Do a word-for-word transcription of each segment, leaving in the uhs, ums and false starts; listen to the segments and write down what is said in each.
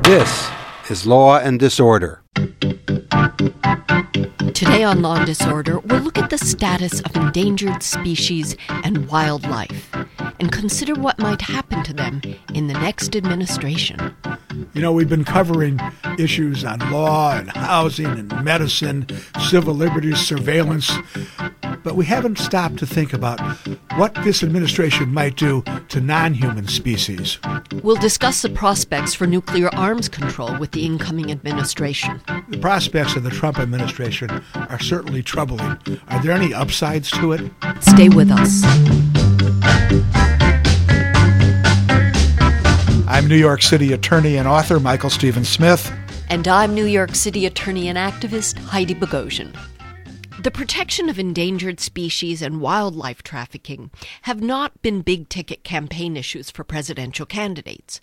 This is Law and Disorder. Today on Law and Disorder, we'll look at the status of endangered species and wildlife and consider what might happen to them in the next administration. You know, we've been covering issues on law and housing and medicine, civil liberties, surveillance, but we haven't stopped to think about what this administration might do to non-human species. We'll discuss the prospects for nuclear arms control with the incoming administration. The prospects of the Trump administration are certainly troubling. Are there any upsides to it? Stay with us. I'm New York City attorney and author Michael Stephen Smith. And I'm New York City attorney and activist Heidi Bogosian. The protection of endangered species and wildlife trafficking have not been big-ticket campaign issues for presidential candidates.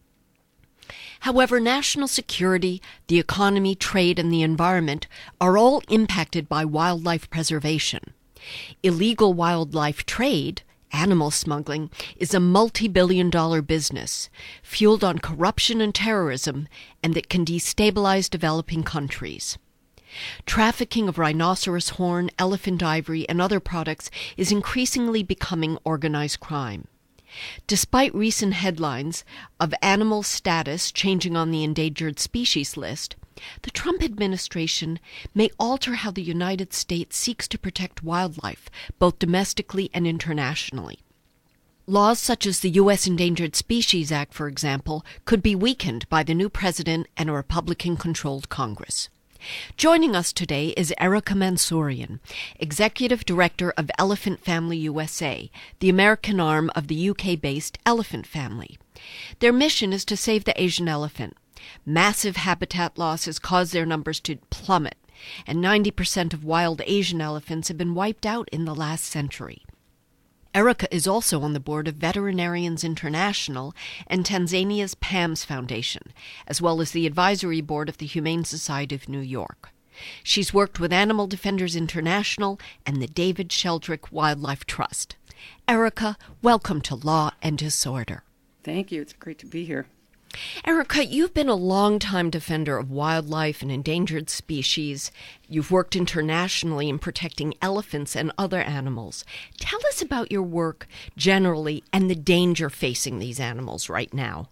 However, national security, the economy, trade, and the environment are all impacted by wildlife preservation. Illegal wildlife trade, animal smuggling, is a multi-billion dollar business, fueled on corruption and terrorism, and that can destabilize developing countries. Trafficking of rhinoceros horn, elephant ivory, and other products is increasingly becoming organized crime. Despite recent headlines of animal status changing on the endangered species list, the Trump administration may alter how the United States seeks to protect wildlife, both domestically and internationally. Laws such as the U S Endangered Species Act, for example, could be weakened by the new president and a Republican-controlled Congress. Joining us today is Erica Mansourian, Executive Director of Elephant Family U S A, the American arm of the U K-based Elephant Family. Their mission is to save the Asian elephant. Massive habitat loss has caused their numbers to plummet, and ninety percent of wild Asian elephants have been wiped out in the last century. Erica is also on the board of Veterinarians International and Tanzania's PAMS Foundation, as well as the advisory board of the Humane Society of New York. She's worked with Animal Defenders International and the David Sheldrick Wildlife Trust. Erica, welcome to Law and Disorder. Thank you. It's great to be here. Erica, you've been a longtime defender of wildlife and endangered species. You've worked internationally in protecting elephants and other animals. Tell us about your work generally and the danger facing these animals right now.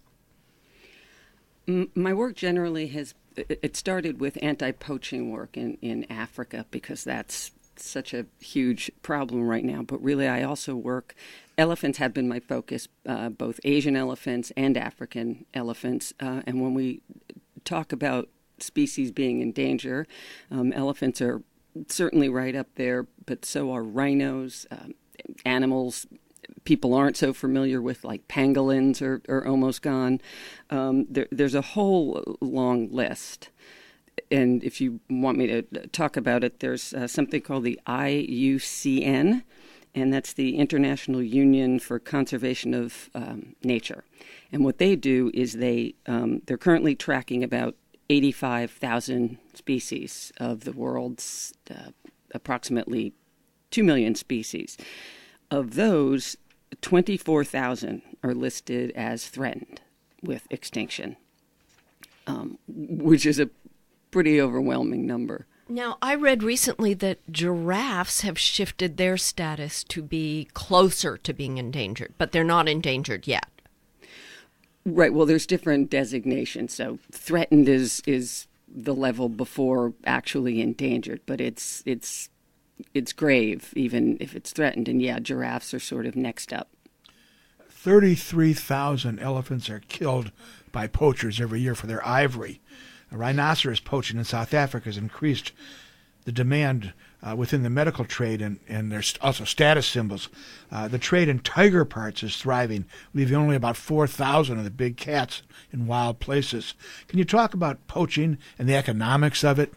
My work generally has, it started with anti-poaching work in, in Africa because that's such a huge problem right now. But really, I also work, elephants have been my focus, uh, both Asian elephants and African elephants. Uh, and when we talk about species being in danger, um, elephants are certainly right up there, but so are rhinos, um, animals people aren't so familiar with, like pangolins are, are almost gone. Um, there, there's a whole long list. And if you want me to talk about it, there's uh, something called the I U C N, and that's the International Union for Conservation of um, Nature. And what they do is they, um, they're currently tracking about eighty-five thousand species of the world's uh, approximately two million species. Of those, twenty-four thousand are listed as threatened with extinction, um, which is a pretty overwhelming number. Now, I read recently that giraffes have shifted their status to be closer to being endangered, but they're not endangered yet. Right. Well, there's different designations. So threatened is is the level before actually endangered, but it's it's it's grave even if it's threatened. And yeah, giraffes are sort of next up. thirty-three thousand elephants are killed by poachers every year for their ivory. Rhinoceros poaching in South Africa has increased the demand uh, within the medical trade, and, and there's also status symbols. Uh, the trade in tiger parts is thriving, leaving only about four thousand of the big cats in wild places. Can you talk about poaching and the economics of it?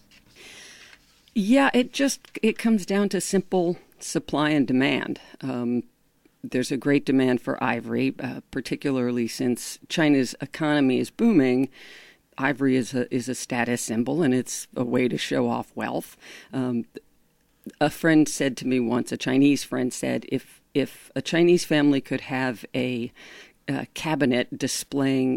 Yeah, it just it comes down to simple supply and demand. Um, there's a great demand for ivory, uh, particularly since China's economy is booming. Ivory is a is a status symbol, and it's a way to show off wealth. Um, a friend said to me once, a Chinese friend said, if if a Chinese family could have a, a cabinet displaying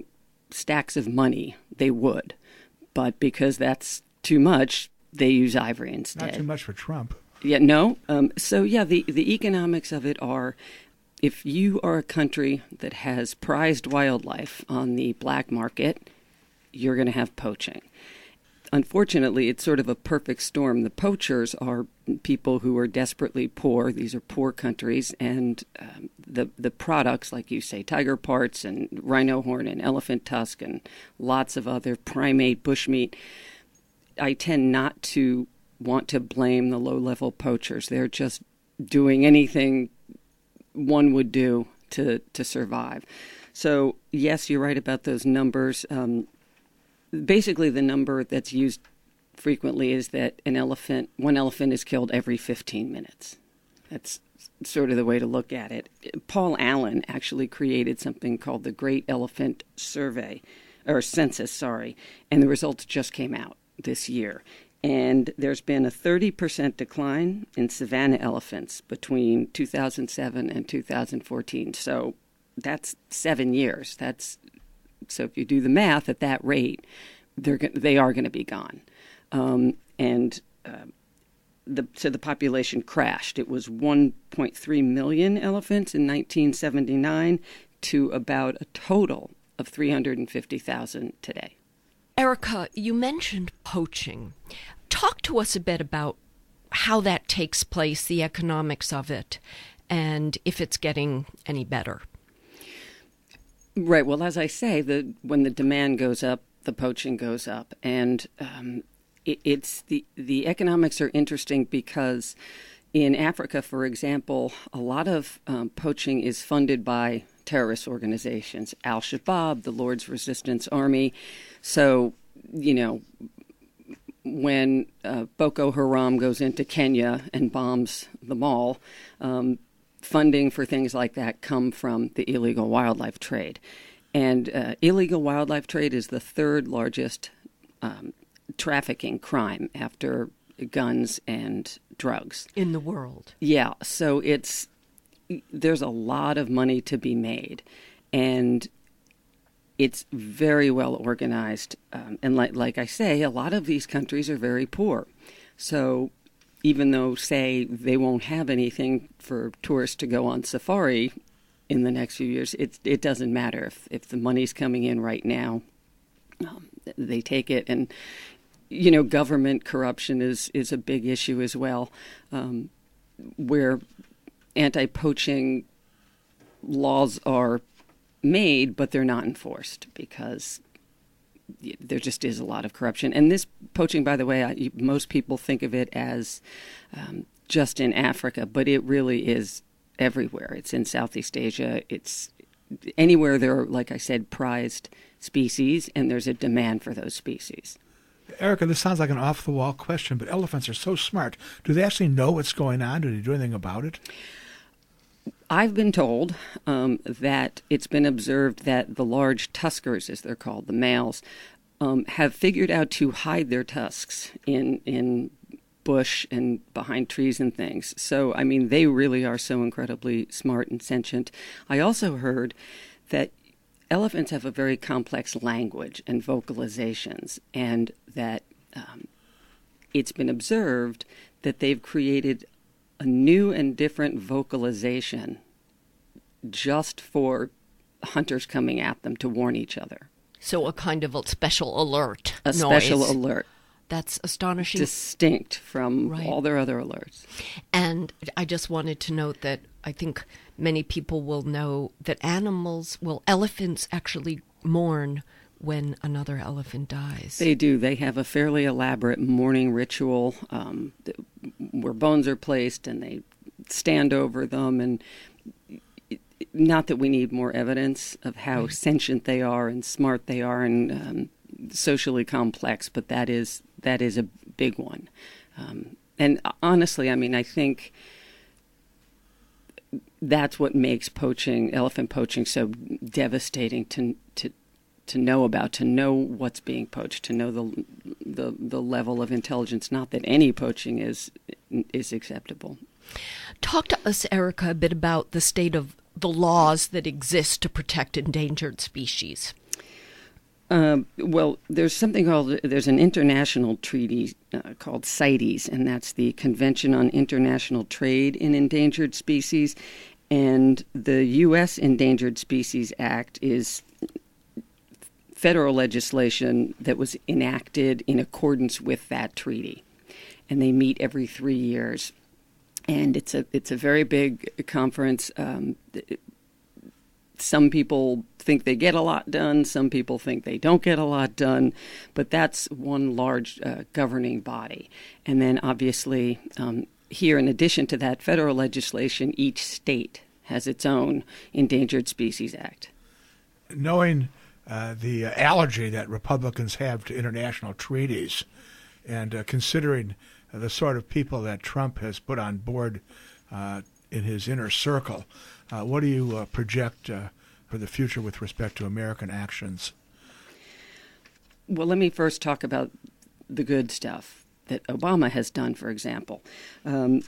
stacks of money, they would. But because that's too much, they use ivory instead. Not too much for Trump. Yeah, no. Um, so, yeah, the, the economics of it are, if you are a country that has prized wildlife on the black market, you're going to have poaching. Unfortunately, it's sort of a perfect storm. The poachers are people who are desperately poor. These are poor countries, and um, the the products, like you say, tiger parts and rhino horn and elephant tusk and lots of other primate bushmeat, I tend not to want to blame the low-level poachers. They're just doing anything one would do to, to survive. So, yes, you're right about those numbers. Um, Basically, the number that's used frequently is that an elephant, one elephant is killed every fifteen minutes. That's sort of the way to look at it. Paul Allen actually created something called the Great Elephant Survey, or Census, sorry, and the results just came out this year. And there's been a thirty percent decline in savanna elephants between two thousand seven and two thousand fourteen. So that's seven years. That's So if you do the math at that rate, they're they are going to be gone, um, and uh, the so the population crashed. It was one point three million elephants in nineteen seventy-nine to about a total of three hundred fifty thousand today. Erica, you mentioned poaching. Talk to us a bit about how that takes place, the economics of it, and if it's getting any better. Right. Well, as I say, the when the demand goes up, the poaching goes up, and um, it, it's the the economics are interesting because in Africa, for example, a lot of um, poaching is funded by terrorist organizations, Al-Shabaab, the Lord's Resistance Army. So, you know, when uh, Boko Haram goes into Kenya and bombs the mall, um, funding for things like that come from the illegal wildlife trade. And uh, illegal wildlife trade is the third largest um, trafficking crime after guns and drugs. In the world. Yeah, so it's there's a lot of money to be made. And it's very well organized. Um, and like, like I say, a lot of these countries are very poor. So even though, say, they won't have anything for tourists to go on safari in the next few years, it, it doesn't matter. If, if the money's coming in right now, um, they take it. And, you know, government corruption is, is a big issue as well, um, where anti-poaching laws are made, but they're not enforced because there just is a lot of corruption. And this poaching, by the way, I, most people think of it as um, just in Africa, but it really is everywhere. It's in Southeast Asia. It's anywhere there are, like I said, prized species, and there's a demand for those species. Erica, this sounds like an off-the-wall question, but elephants are so smart. Do they actually know what's going on? Do they do anything about it? I've been told um, that it's been observed that the large tuskers, as they're called, the males, um, have figured out to hide their tusks in in bush and behind trees and things. So, I mean, they really are so incredibly smart and sentient. I also heard that elephants have a very complex language and vocalizations, and that um, it's been observed that they've created a new and different vocalization just for hunters coming at them to warn each other. So a kind of a special alert A noise. special alert. That's astonishing. Distinct from Right. all their other alerts. And I just wanted to note that I think many people will know that animals, well, elephants actually mourn when another elephant dies. They do. They have a fairly elaborate mourning ritual um, th- where bones are placed and they stand over them. And not that we need more evidence of how Right. sentient they are and smart they are and um, socially complex, but that is that is a big one. Um, and honestly, I mean, I think that's what makes poaching, elephant poaching, so devastating to to to know about, to know what's being poached, to know the the the level of intelligence. Not that any poaching is is acceptable. Talk to us, Erica, a bit about the state of the laws that exist to protect endangered species. Um, well, there's something called, there's an international treaty uh, called CITES, and that's the Convention on International Trade in Endangered Species. And the U S Endangered Species Act is federal legislation that was enacted in accordance with that treaty. And they meet every three years. And it's a it's a very big conference. Um, some people think they get a lot done. Some people think they don't get a lot done. But that's one large uh, governing body. And then obviously um, here, in addition to that federal legislation, each state has its own Endangered Species Act. Knowing uh, the uh, allergy that Republicans have to international treaties, and uh, considering uh, the sort of people that Trump has put on board uh, in his inner circle, uh, what do you uh, project uh, for the future with respect to American actions? Well, let me first talk about the good stuff that Obama has done, for example. Um,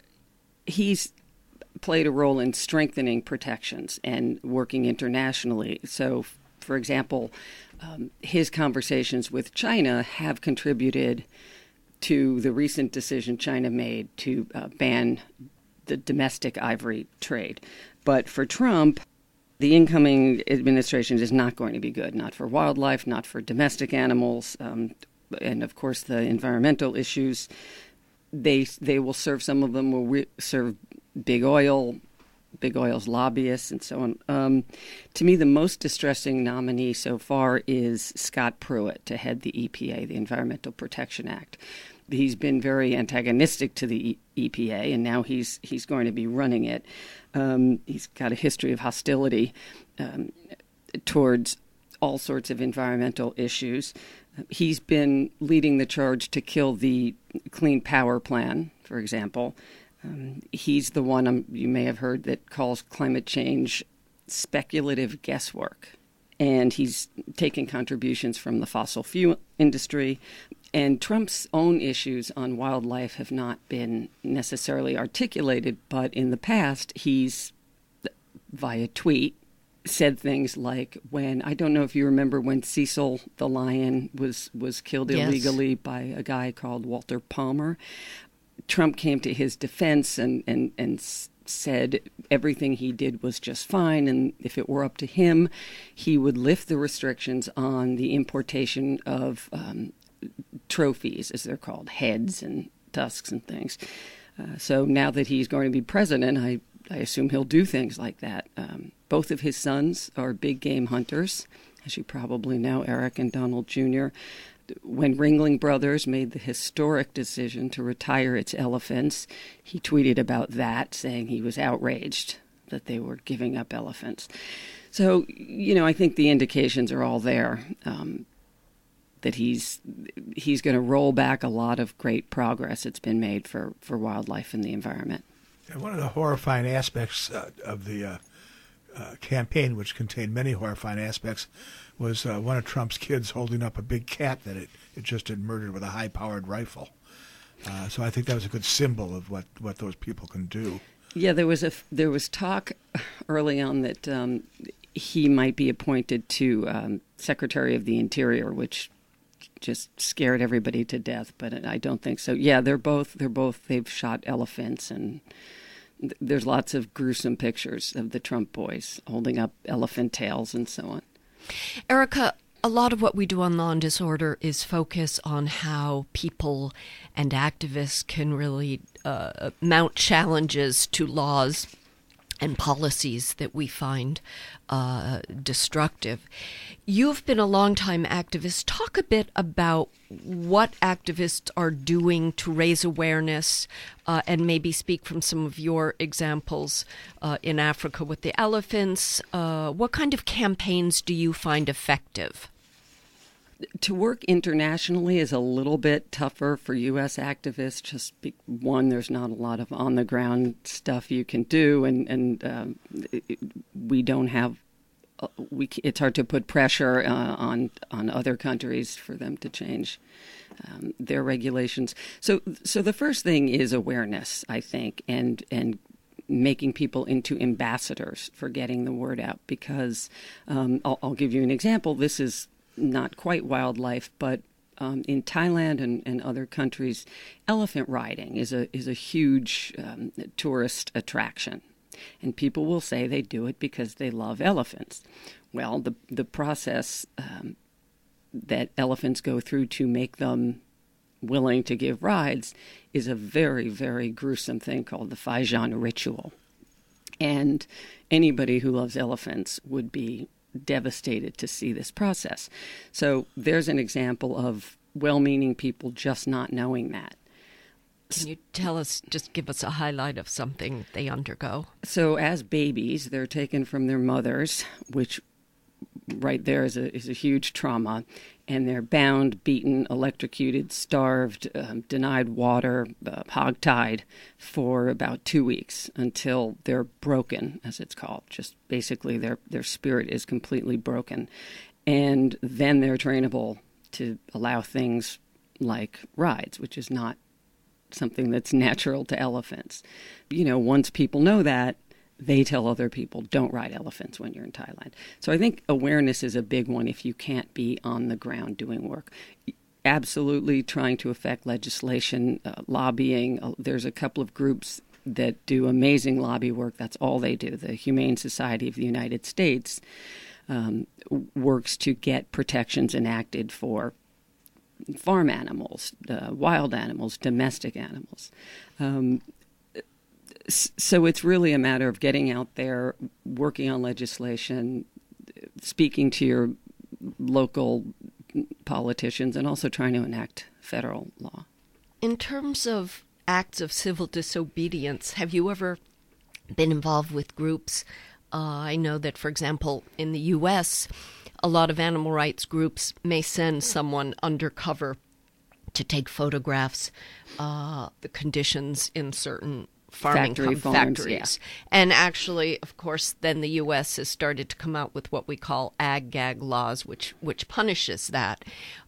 he's played a role in strengthening protections and working internationally. So, for example, um, his conversations with China have contributed to the recent decision China made to uh, ban the domestic ivory trade. But for Trump, the incoming administration is not going to be good, not for wildlife, not for domestic animals, um, and of course the environmental issues. They they will serve, some of them will re- serve big oil, big oil's lobbyists, and so on. Um, to me, the most distressing nominee so far is Scott Pruitt to head the E P A, the Environmental Protection Act. He's been very antagonistic to the E P A, and now he's he's going to be running it. Um, he's got a history of hostility um, towards all sorts of environmental issues. He's been leading the charge to kill the Clean Power Plan, for example. Um, he's the one, um, you may have heard, that calls climate change speculative guesswork. And he's taken contributions from the fossil fuel industry. And Trump's own issues on wildlife have not been necessarily articulated, but in the past, he's, via tweet, said things like when, I don't know if you remember when Cecil the lion was, was killed Yes. illegally by a guy called Walter Palmer. Trump came to his defense and, and, and said everything he did was just fine, and if it were up to him, he would lift the restrictions on the importation of um, trophies, as they're called, heads and tusks and things. Uh, so now that he's going to be president, I, I assume he'll do things like that. Um, both of his sons are big game hunters, as you probably know, Eric and Donald Junior When Ringling Brothers made the historic decision to retire its elephants, he tweeted about that, saying he was outraged that they were giving up elephants. So, you know, I think the indications are all there. Um, that he's he's going to roll back a lot of great progress that's been made for, for wildlife and the environment. And one of the horrifying aspects uh, of the uh, uh, campaign, which contained many horrifying aspects, was uh, one of Trump's kids holding up a big cat that it, it just had murdered with a high-powered rifle. Uh, so I think that was a good symbol of what, what those people can do. Yeah, there was a there was talk early on that um, he might be appointed to um, Secretary of the Interior, which just scared everybody to death. But I don't think so. Yeah, they're both they're both they've shot elephants, and th- there's lots of gruesome pictures of the Trump boys holding up elephant tails and so on. Erica, a lot of what we do on Law and Disorder is focus on how people and activists can really uh, mount challenges to laws and policies that we find uh, destructive. You've been a longtime activist. Talk a bit about what activists are doing to raise awareness uh, and maybe speak from some of your examples uh, in Africa with the elephants. Uh, what kind of campaigns do you find effective? To work internationally is a little bit tougher for U S activists. Just be, one, there's not a lot of on-the-ground stuff you can do, and and um, it, we don't have. Uh, we it's hard to put pressure uh, on on other countries for them to change um, their regulations. So so the first thing is awareness, I think, and and. making people into ambassadors for getting the word out. Because um, I'll, I'll give you an example. This is not quite wildlife, but um, in Thailand and, and other countries, elephant riding is a is a huge um, tourist attraction. And people will say they do it because they love elephants. Well, the the process um, that elephants go through to make them willing to give rides is a very, very gruesome thing called the Phaijan ritual. And anybody who loves elephants would be devastated to see this process. So there's an example of well-meaning people just not knowing that. Can you tell us, just give us a highlight of something they undergo? So as babies, they're taken from their mothers, which right there is a is a huge trauma, and they're bound, beaten, electrocuted, starved, um, denied water, uh, hogtied for about two weeks until they're broken, as it's called. Just basically their, their spirit is completely broken. And then they're trainable to allow things like rides, which is not something that's natural to elephants. You know, once people know that, they tell other people, don't ride elephants when you're in Thailand. So I think awareness is a big one if you can't be on the ground doing work. Absolutely trying to affect legislation, uh, lobbying. Uh, there's a couple of groups that do amazing lobby work. That's all they do. The Humane Society of the United States um, works to get protections enacted for farm animals, uh, wild animals, domestic animals. Um, So it's really a matter of getting out there, working on legislation, speaking to your local politicians, and also trying to enact federal law. In terms of acts of civil disobedience, have you ever been involved with groups? Uh, I know that, for example, in the U S, a lot of animal rights groups may send someone undercover to take photographs, uh, the conditions in certain farming Factory com- farms, factories. Yeah. And actually, of course, then the U S has started to come out with what we call ag-gag laws, which which punishes that.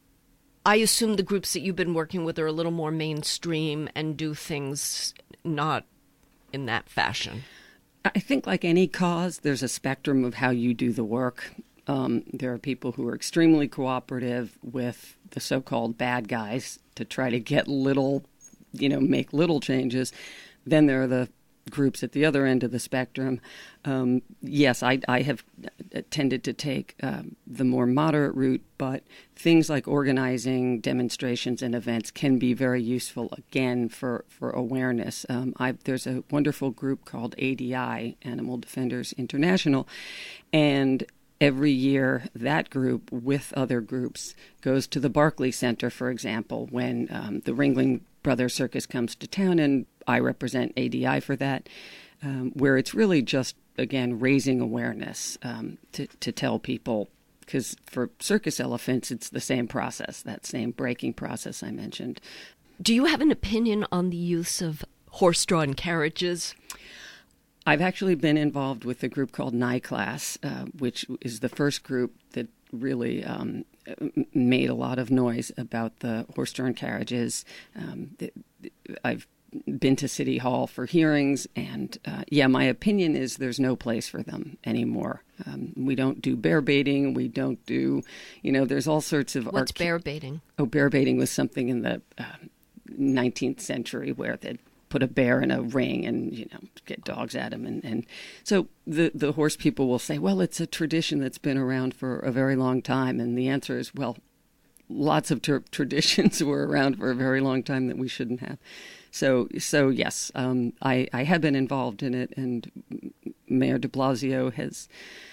I assume the groups that you've been working with are a little more mainstream and do things not in that fashion. I think like any cause, there's a spectrum of how you do the work. Um, there are people who are extremely cooperative with the so-called bad guys to try to get little, you know, make little changes. Then there are the groups at the other end of the spectrum. Um, yes, I, I have tended to take um, the more moderate route, but things like organizing demonstrations and events can be very useful, again, for, for awareness. Um, I've, there's a wonderful group called A D I, Animal Defenders International, and every year that group, with other groups, goes to the Barclay Center, for example, when um, the Ringling Brothers Circus comes to town, and I represent A D I for that, um, where it's really just, again, raising awareness um, to, to tell people, because for circus elephants, it's the same process, that same breaking process I mentioned. Do you have an opinion on the use of horse-drawn carriages? I've actually been involved with a group called NICLAS, uh, which is the first group that really um, made a lot of noise about the horse-drawn carriages. Um, I've been to City Hall for hearings, and uh, yeah, my opinion is there's no place for them anymore. Um, we don't do bear baiting. We don't do, you know, there's all sorts of... What's arca- bear baiting? Oh, bear baiting was something in the uh, nineteenth century where they'd put a bear in a ring and, you know, get dogs at him. And, and so the, the horse people will say, well, it's a tradition that's been around for a very long time. And the answer is, well, lots of ter- traditions were around for a very long time that we shouldn't have. So, so yes, um, I, I have been involved in it, and Mayor de Blasio has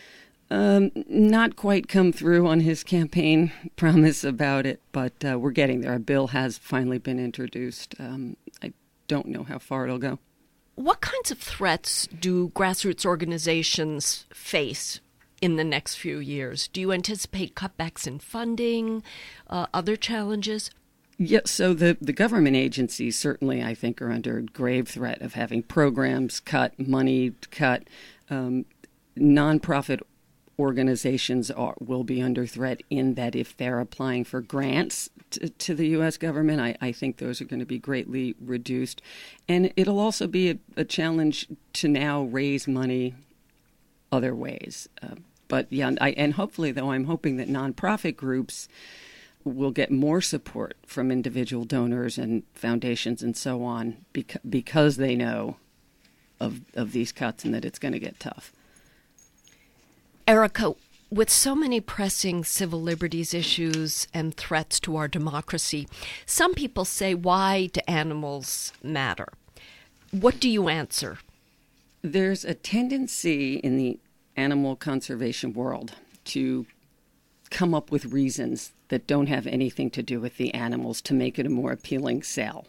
um, not quite come through on his campaign promise about it, but uh, we're getting there. A bill has finally been introduced. Um, I don't know how far it'll go. What kinds of threats do grassroots organizations face in the next few years? Do you anticipate cutbacks in funding, uh, other challenges? Yes, so the, the government agencies certainly, I think, are under grave threat of having programs cut, money cut. Um, nonprofit organizations are, will be under threat in that if they're applying for grants to, to the U S government, I, I think those are going to be greatly reduced. And it'll also be a, a challenge to now raise money other ways. Uh, but yeah, I, and hopefully, though, I'm hoping that nonprofit groups will get more support from individual donors and foundations and so on, because, because they know of of these cuts and that it's going to get tough. Erica, with so many pressing civil liberties issues and threats to our democracy, some people say, why do animals matter? What do you answer? There's a tendency in the animal conservation world to come up with reasons that don't have anything to do with the animals to make it a more appealing sell.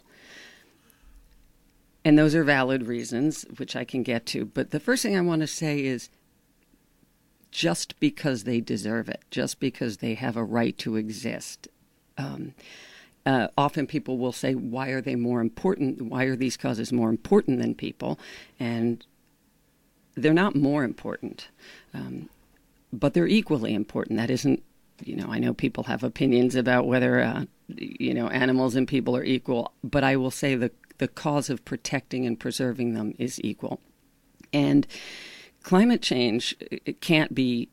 And those are valid reasons, which I can get to. But the first thing I want to say is, just because they deserve it, just because they have a right to exist. Um, uh, often people will say, why are they more important? Why are these causes more important than people? And they're not more important, um, but they're equally important. That isn't, you know, I know people have opinions about whether, uh, you know, animals and people are equal, but I will say the, the cause of protecting and preserving them is equal. And climate change, it can't be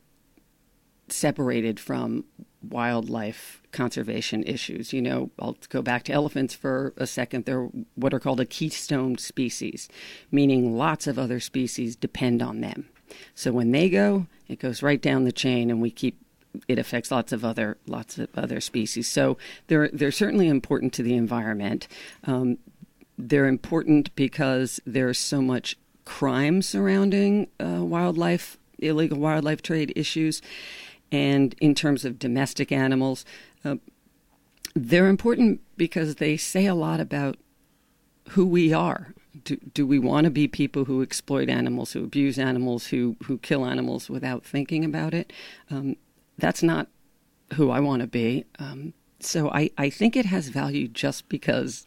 separated from wildlife conservation issues. You know, I'll go back to elephants for a second. They're what are called a keystone species, meaning lots of other species depend on them. So when they go, it goes right down the chain, and we keep it affects lots of other lots of other species. So they're they're certainly important to the environment. Um, they're important because there's so much crime surrounding uh, wildlife, illegal wildlife trade issues. And in terms of domestic animals, uh, they're important because they say a lot about who we are. Do, do we want to be people who exploit animals, who abuse animals, who, who kill animals without thinking about it? Um, that's not who I want to be. Um, so I, I think it has value just because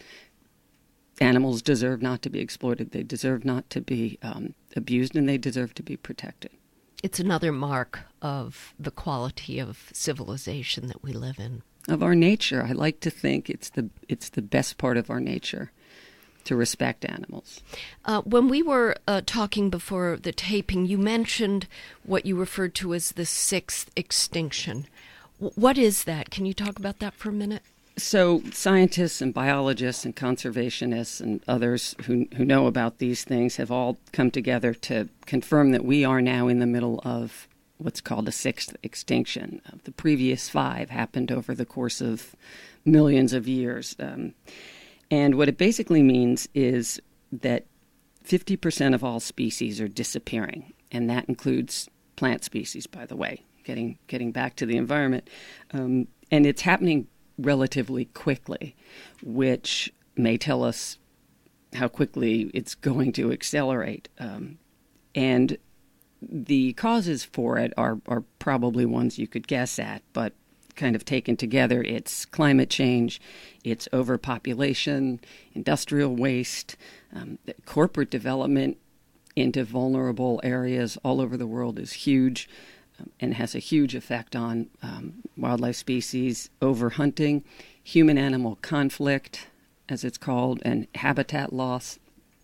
animals deserve not to be exploited. They deserve not to be um, abused, and they deserve to be protected. It's another mark of the quality of civilization that we live in. Of our nature. I like to think it's the it's the best part of our nature to respect animals. Uh, when we were uh, talking before the taping, you mentioned what you referred to as the sixth extinction. W- what is that? Can you talk about that for a minute? So scientists and biologists and conservationists and others who who know about these things have all come together to confirm that we are now in the middle of what's called a sixth extinction. The previous five happened over the course of millions of years. Um, and what it basically means is that fifty percent of all species are disappearing. And that includes plant species, by the way, getting getting back to the environment. Um, and it's happening relatively quickly, which may tell us how quickly it's going to accelerate. Um, and the causes for it are, are probably ones you could guess at, but kind of taken together, it's climate change, it's overpopulation, industrial waste, um, corporate development into vulnerable areas all over the world is huge. Um, and has a huge effect on um, wildlife species, overhunting, human-animal conflict, as it's called, and habitat loss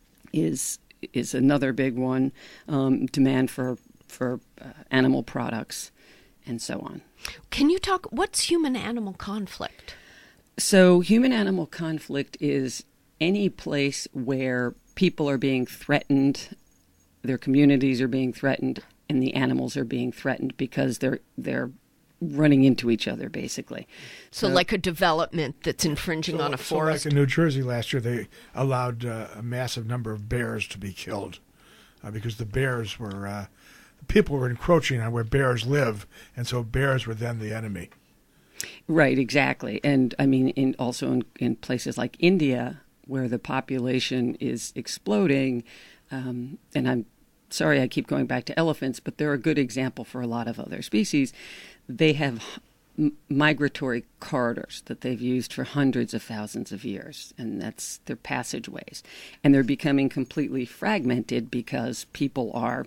is is another big one. Um, demand for for uh, animal products, and so on. Can you talk? What's human-animal conflict? So, human-animal conflict is any place where people are being threatened, their communities are being threatened, and the animals are being threatened because they're they're running into each other, basically. So, so like a development that's infringing so, on a forest? So like in New Jersey last year, they allowed uh, a massive number of bears to be killed uh, because the bears were, uh, people were encroaching on where bears live, and so bears were then the enemy. Right, exactly. And, I mean, in also in, in places like India, where the population is exploding, um, and I'm sorry I keep going back to elephants, but they're a good example for a lot of other species. They have m- migratory corridors that they've used for hundreds of thousands of years, and that's their passageways. And they're becoming completely fragmented because people are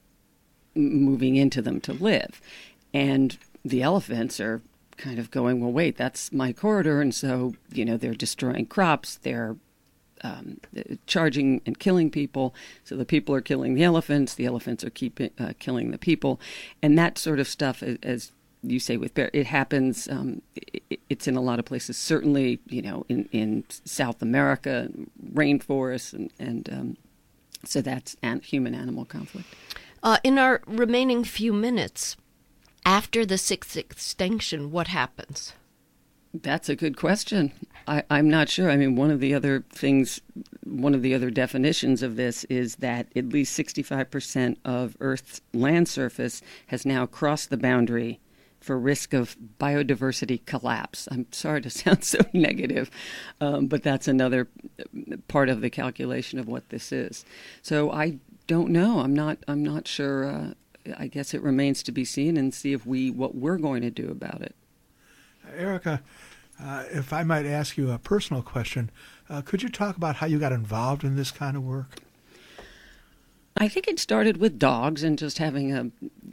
m- moving into them to live. And the elephants are kind of going, well, wait, that's my corridor, and so, you know, they're destroying crops, they're um, charging and killing people. So the people are killing the elephants, the elephants are keeping uh, killing the people, and that sort of stuff, as you say with bear, it happens. Um, it, it's in a lot of places. Certainly, you know, in, in South America, rainforests, and, and um, so that's an, human-animal conflict. Uh, in our remaining few minutes, after the sixth extinction, what happens? That's a good question. I, I'm not sure. I mean, one of the other things, one of the other definitions of this is that at least sixty-five percent of Earth's land surface has now crossed the boundary for risk of biodiversity collapse. I'm sorry to sound so negative, um, but that's another part of the calculation of what this is. So I don't know. I'm not. I'm not sure. Uh, I guess it remains to be seen and see if we what we're going to do about it. Erica, uh, if I might ask you a personal question, uh, could you talk about how you got involved in this kind of work? I think it started with dogs and just having a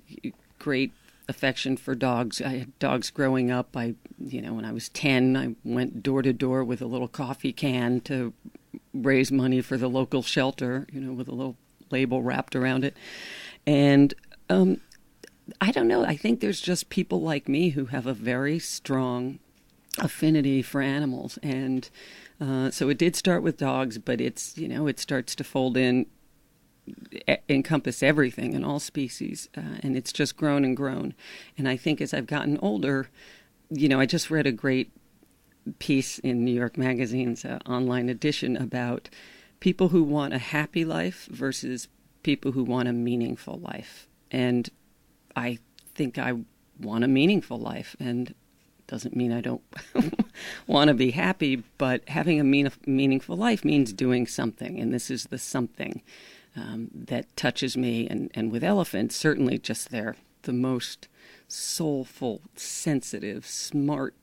great affection for dogs. I had dogs growing up. I, you know, when I was ten, I went door to door with a little coffee can to raise money for the local shelter, you know, with a little label wrapped around it. And um, I don't know. I think there's just people like me who have a very strong affinity for animals. And uh, so it did start with dogs, but it's, you know, it starts to fold in, e- encompass everything in all species. Uh, and it's just grown and grown. And I think as I've gotten older, you know, I just read a great piece in New York Magazine's uh, online edition about people who want a happy life versus people who want a meaningful life. And I think I want a meaningful life, and doesn't mean I don't want to be happy, but having a mean, meaningful life means doing something, and this is the something um, that touches me. And, and with elephants, certainly just they're the most soulful, sensitive, smart,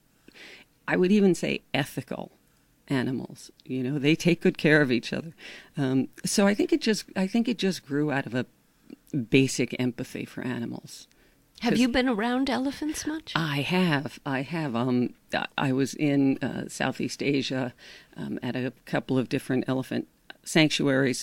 I would even say ethical animals. You know, they take good care of each other. Um, so I think it just, I think it just grew out of a basic empathy for animals. Have you been around elephants much? I have. I have. Um, I was in uh, Southeast Asia um, at a couple of different elephant sanctuaries,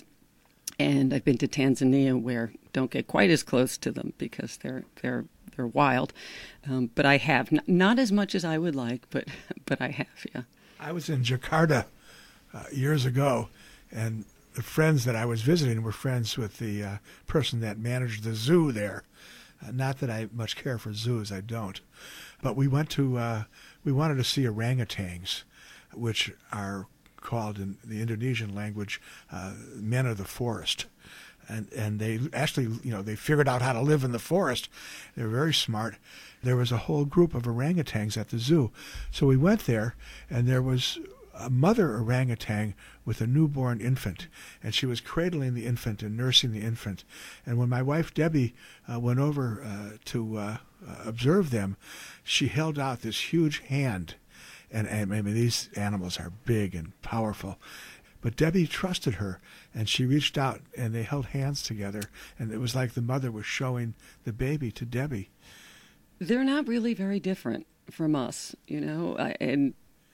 and I've been to Tanzania, where don't get quite as close to them because they're they're they're wild. Um, but I have N- not as much as I would like, but but I have. Yeah. I was in Jakarta uh, years ago, and the friends that I was visiting were friends with the uh, person that managed the zoo there. Uh, not that I much care for zoos, I don't. But we went to, uh, we wanted to see orangutans, which are called in the Indonesian language, uh, men of the forest. And and they actually, you know, they figured out how to live in the forest. They're very smart. There was a whole group of orangutans at the zoo. So we went there, and there was a mother orangutan with a newborn infant, and she was cradling the infant and nursing the infant. And when my wife Debbie uh, went over uh, to uh, uh, observe them, she held out this huge hand. And, and I mean, these animals are big and powerful. But Debbie trusted her, and she reached out, and they held hands together, and it was like the mother was showing the baby to Debbie. They're not really very different from us, you know, I, and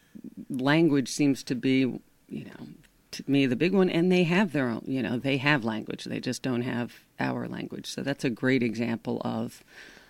language seems to be, you know, to me the big one, and they have their own, you know, they have language. They just don't have our language. So that's a great example of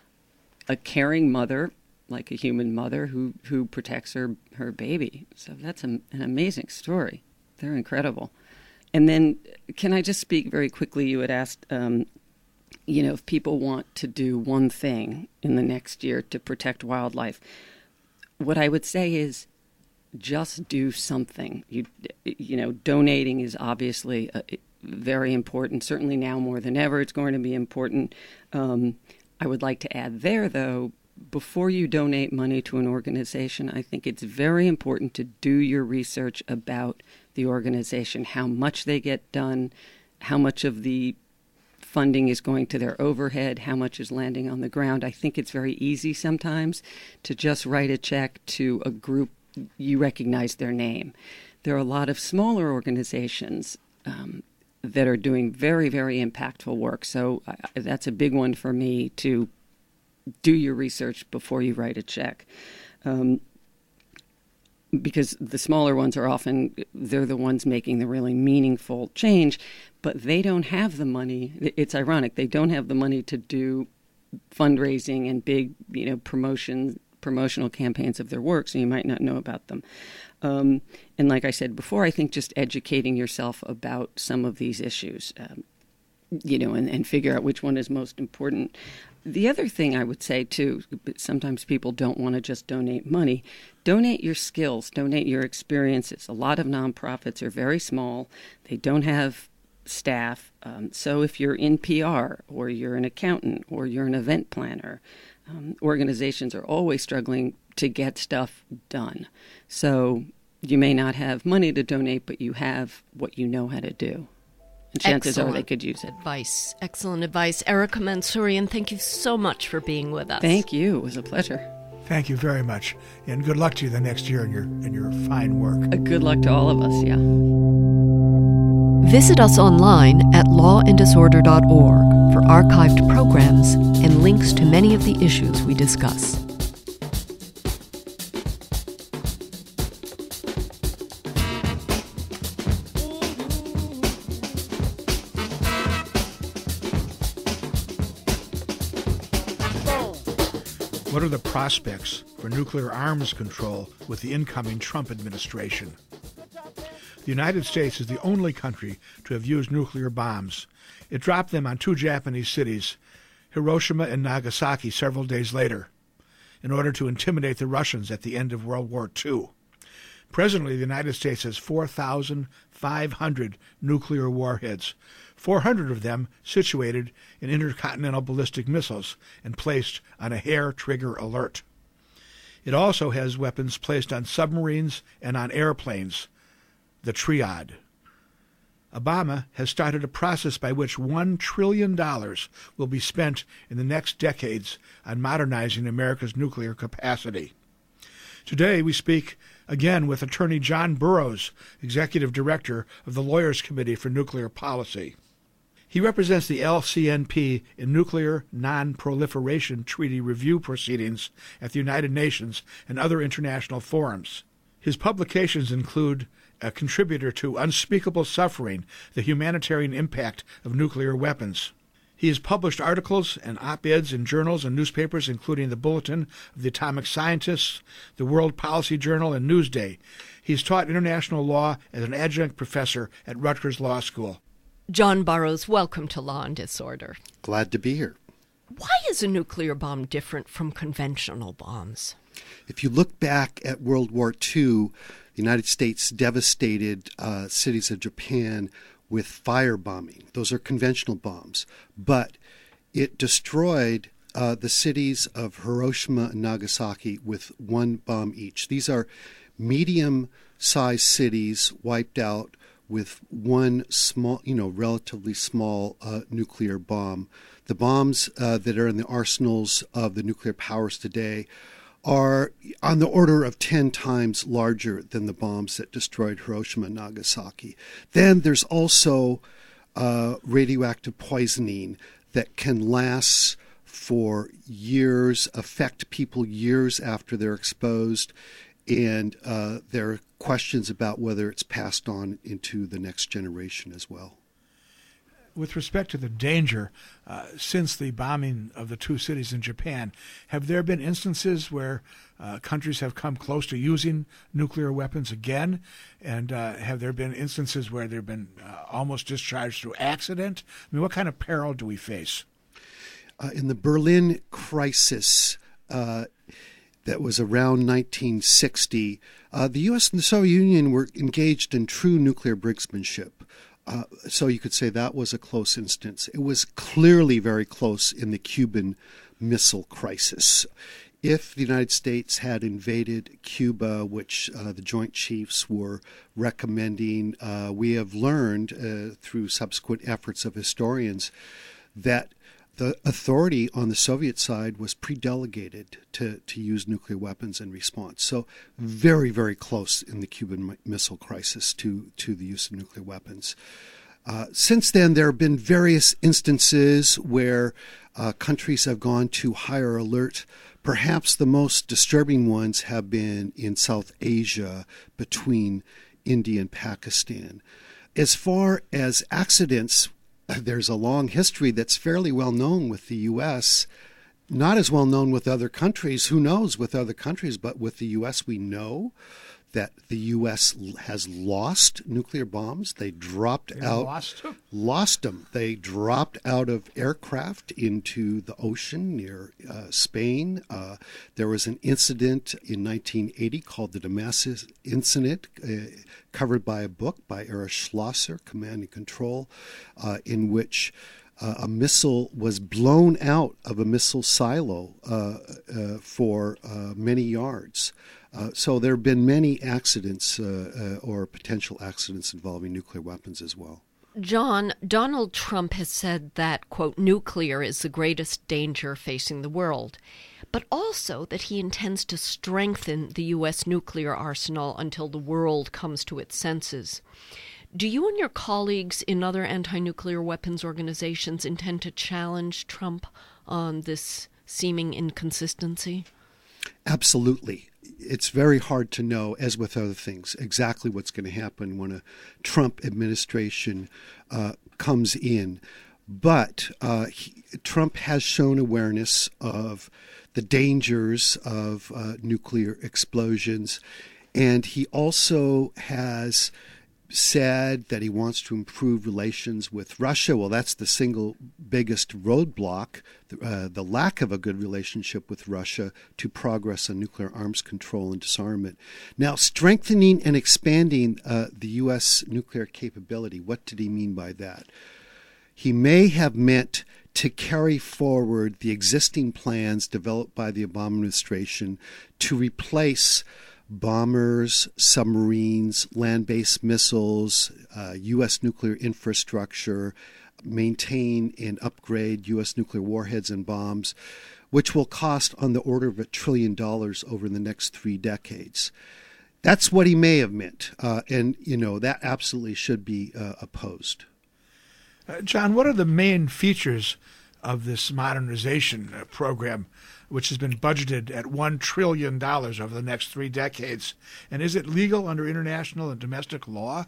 a caring mother, like a human mother, who, who protects her, her baby. So that's a, an amazing story. They're incredible. And then can I just speak very quickly? You had asked, um, you know, if people want to do one thing in the next year to protect wildlife. What I would say is just do something. You, you know, donating is obviously uh, very important. Certainly now more than ever, it's going to be important. Um, I would like to add there, though, before you donate money to an organization, I think it's very important to do your research about the organization, how much they get done, how much of the funding is going to their overhead, how much is landing on the ground. I think it's very easy sometimes to just write a check to a group you recognize their name. There are a lot of smaller organizations um, that are doing very, very impactful work. So uh, that's a big one for me, to do your research before you write a check. Um, because the smaller ones are often, they're the ones making the really meaningful change, but they don't have the money. It's ironic. They don't have the money to do fundraising and big, you know, promotion, promotional campaigns of their work, so you might not know about them. Um, and like I said before, I think just educating yourself about some of these issues, um, you know, and, and figure out which one is most important. The other thing I would say, too, sometimes people don't want to just donate money. Donate your skills, donate your experiences. A lot of nonprofits are very small. They don't have staff. Um, so if you're in P R or you're an accountant or you're an event planner, um, organizations are always struggling to get stuff done. So you may not have money to donate, but you have what you know how to do. And chances Excellent are they could use it. Advice. Excellent advice. Erica Mansourian, thank you so much for being with us. Thank you. It was a pleasure. Thank you very much, and good luck to you the next year in your in your fine work. A good luck to all of us, yeah. Visit us online at law and disorder dot org for archived programs and links to many of the issues we discuss. What are the prospects for nuclear arms control with the incoming Trump administration? The United States is the only country to have used nuclear bombs. It dropped them on two Japanese cities, Hiroshima and Nagasaki, several days later, in order to intimidate the Russians at the end of World War Two. Presently, the United States has four thousand five hundred nuclear warheads, four hundred of them situated in intercontinental ballistic missiles and placed on a hair trigger alert. It also has weapons placed on submarines and on airplanes, the Triad. Obama has started a process by which one trillion dollars will be spent in the next decades on modernizing America's nuclear capacity. Today we speak again with Attorney John Burroughs, Executive Director of the Lawyers Committee for Nuclear Policy. He represents the L C N P in nuclear non-proliferation treaty review proceedings at the United Nations and other international forums. His publications include a contributor to Unspeakable Suffering, the Humanitarian Impact of Nuclear Weapons. He has published articles and op-eds in journals and newspapers, including the Bulletin of the Atomic Scientists, the World Policy Journal, and Newsday. He's taught international law as an adjunct professor at Rutgers Law School. John Burroughs, welcome to Law and Disorder. Glad to be here. Why is a nuclear bomb different from conventional bombs? If you look back at World War Two, the United States devastated uh, cities of Japan with firebombing. Those are conventional bombs. But it destroyed uh, the cities of Hiroshima and Nagasaki with one bomb each. These are medium-sized cities wiped out with one small, you know, relatively small uh, nuclear bomb. The bombs uh, that are in the arsenals of the nuclear powers today are on the order of ten times larger than the bombs that destroyed Hiroshima and Nagasaki. Then there's also uh, radioactive poisoning that can last for years, affect people years after they're exposed, and uh, there are questions about whether it's passed on into the next generation as well. With respect to the danger, uh, since the bombing of the two cities in Japan, have there been instances where uh, countries have come close to using nuclear weapons again? And uh, have there been instances where they've been uh, almost discharged through accident? I mean, what kind of peril do we face? Uh, in the Berlin crisis, uh, that was around nineteen sixty, uh, the U S and the Soviet Union were engaged in true nuclear brinksmanship. Uh, so you could say that was a close instance. It was clearly very close in the Cuban Missile Crisis. If the United States had invaded Cuba, which uh, the Joint Chiefs were recommending, uh, we have learned uh, through subsequent efforts of historians that the authority on the Soviet side was pre-delegated to, to use nuclear weapons in response. So very, very close in the Cuban Missile Crisis to, to the use of nuclear weapons. Uh, since then, there have been various instances where uh, countries have gone to higher alert Perhaps the most disturbing ones have been in South Asia between India and Pakistan. As far as accidents, there's a long history that's fairly well known with the U S, not as well known with other countries. Who knows with other countries, but with the U S we know that the U S has lost nuclear bombs. They dropped They out. Lost them? Lost them. They dropped out of aircraft into the ocean near uh, Spain. Uh, there was an incident in nineteen eighty called the Damascus Incident, uh, covered by a book by Erich Schlosser, Command and Control, uh, in which uh, a missile was blown out of a missile silo uh, uh, for uh, many yards. Uh, so there have been many accidents uh, uh, or potential accidents involving nuclear weapons as well. John, Donald Trump has said that, quote, nuclear is the greatest danger facing the world, but also that he intends to strengthen the U S nuclear arsenal until the world comes to its senses. Do you and your colleagues in other anti-nuclear weapons organizations intend to challenge Trump on this seeming inconsistency? Absolutely. It's very hard to know, as with other things, exactly what's going to happen when a Trump administration uh, comes in. But uh, he, Trump has shown awareness of the dangers of uh, nuclear explosions, and he also has said that he wants to improve relations with Russia. Well, that's the single biggest roadblock, uh, the lack of a good relationship with Russia to progress on nuclear arms control and disarmament. Now, strengthening and expanding uh, the U S nuclear capability, what did he mean by that? He may have meant to carry forward the existing plans developed by the Obama administration to replace bombers, submarines, land-based missiles, uh, U S nuclear infrastructure, maintain and upgrade U S nuclear warheads and bombs, which will cost on the order of a trillion dollars over the next three decades. That's what he may have meant, uh, and you know that absolutely should be uh, opposed. Uh, John, what are the main features of this modernization uh, program, which has been budgeted at one trillion dollars over the next three decades? And is it legal under international and domestic law?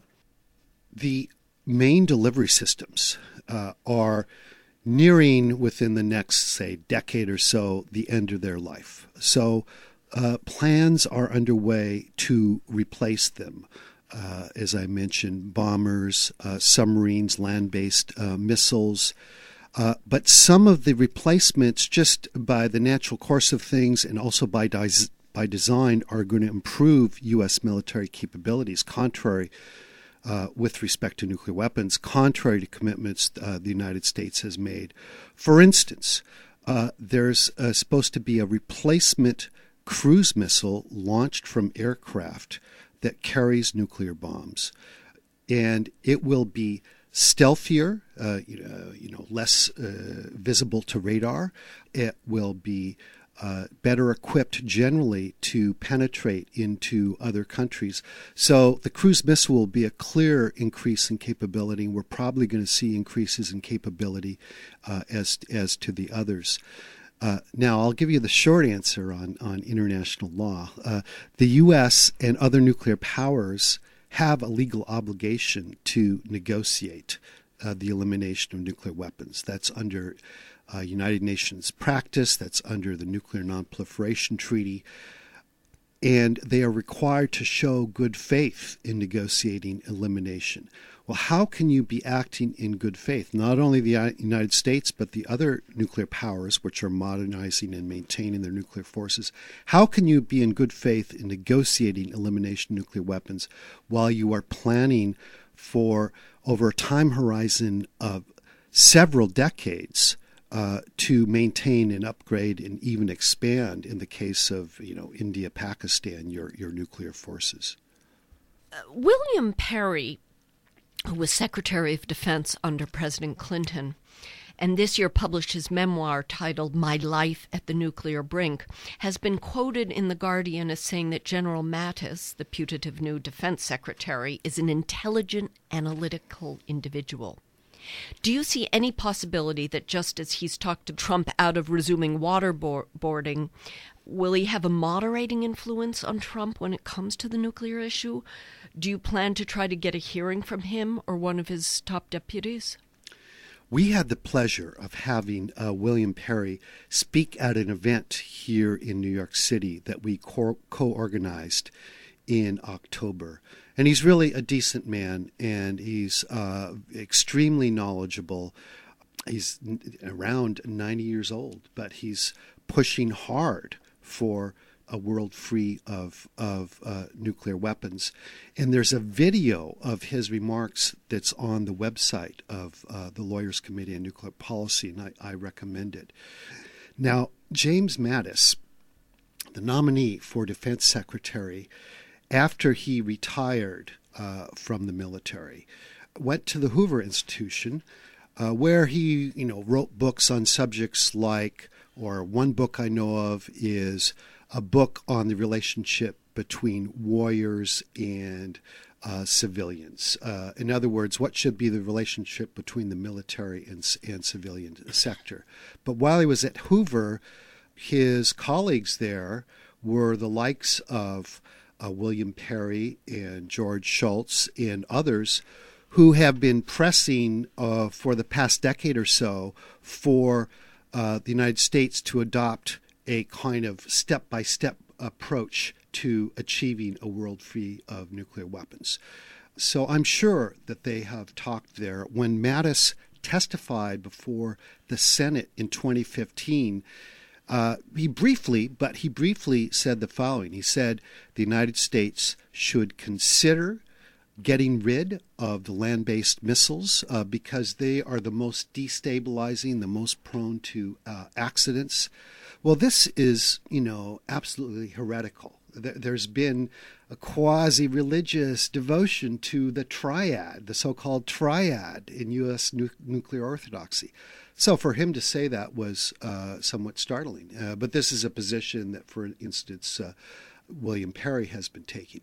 The main delivery systems uh, are nearing, within the next, say, decade or so, the end of their life. So uh, plans are underway to replace them. Uh, as I mentioned, bombers, uh, submarines, land-based uh, missiles. Uh, but some of the replacements, just by the natural course of things and also by, des- by design, are going to improve U S military capabilities, contrary uh, with respect to nuclear weapons, contrary to commitments uh, the United States has made. For instance, uh, there's uh, supposed to be a replacement cruise missile launched from aircraft that carries nuclear bombs, and it will be stealthier, uh, you know, you know less uh, visible to radar. It will be uh, better equipped generally to penetrate into other countries. So the cruise missile will be a clear increase in capability. We're probably going to see increases in capability uh, as as to the others. Uh, now, I'll give you the short answer on, on international law. Uh, the U S and other nuclear powers have a legal obligation to negotiate uh, the elimination of nuclear weapons. That's under uh, United Nations practice. That's under the Nuclear Non-Proliferation Treaty. And they are required to show good faith in negotiating elimination. Well, how can you be acting in good faith? Not only the United States, but the other nuclear powers, which are modernizing and maintaining their nuclear forces. How can you be in good faith in negotiating elimination of nuclear weapons while you are planning for, over a time horizon of several decades, uh, to maintain and upgrade and even expand, in the case of, you know, India, Pakistan, your, your nuclear forces? Uh, William Perry, who was Secretary of Defense under President Clinton, and this year published his memoir titled My Life at the Nuclear Brink, has been quoted in The Guardian as saying that General Mattis, the putative new defense secretary, is an intelligent, analytical individual. Do you see any possibility that just as he's talked Trump out of resuming waterboarding, will he have a moderating influence on Trump when it comes to the nuclear issue? Do you plan to try to get a hearing from him or one of his top deputies? We had the pleasure of having uh, William Perry speak at an event here in New York City that we co- co-organized in October. And he's really a decent man, and he's uh, extremely knowledgeable. He's n- around ninety years old, but he's pushing hard for a world free of of uh, nuclear weapons. And there's a video of his remarks that's on the website of uh, the Lawyers Committee on Nuclear Policy, and I, I recommend it. Now, James Mattis, the nominee for Defense Secretary, after he retired uh, from the military, went to the Hoover Institution, uh, where he, you know, wrote books on subjects like, or one book I know of is a book on the relationship between warriors and uh, civilians. Uh, in other words, what should be the relationship between the military and, and civilian sector. But while he was at Hoover, his colleagues there were the likes of Uh, William Perry and George Shultz and others who have been pressing uh, for the past decade or so for uh, the United States to adopt a kind of step-by-step approach to achieving a world free of nuclear weapons. So I'm sure that they have talked there. When Mattis testified before the Senate in twenty fifteen, Uh, he briefly, but he briefly said the following. He said the United States should consider getting rid of the land-based missiles uh, because they are the most destabilizing, the most prone to uh, accidents. Well, this is, you know, absolutely heretical. There's been a quasi-religious devotion to the triad, the so-called triad in U S nu- nuclear orthodoxy. So for him to say that was uh, somewhat startling. Uh, but this is a position that, for instance, uh, William Perry has been taking.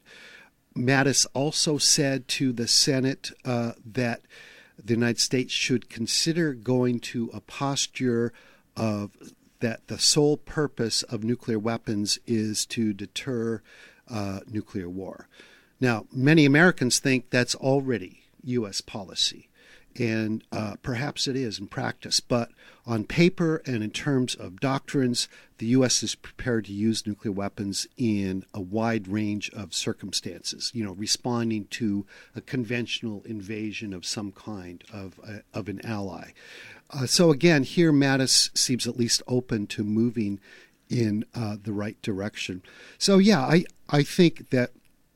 Mattis also said to the Senate uh, that the United States should consider going to a posture of that the sole purpose of nuclear weapons is to deter uh, nuclear war. Now, many Americans think that's already U S policy, and uh, perhaps it is in practice, but on paper and in terms of doctrines, the U S is prepared to use nuclear weapons in a wide range of circumstances, you know, responding to a conventional invasion of some kind of, uh, of an ally. Uh, so again, here Mattis seems at least open to moving in uh, the right direction. So yeah, I, I think that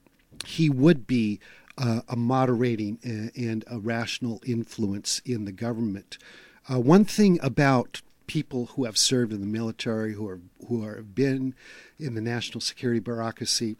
he would be uh, a moderating and a rational influence in the government. Uh, one thing about people who have served in the military, who are who are been in the national security bureaucracy,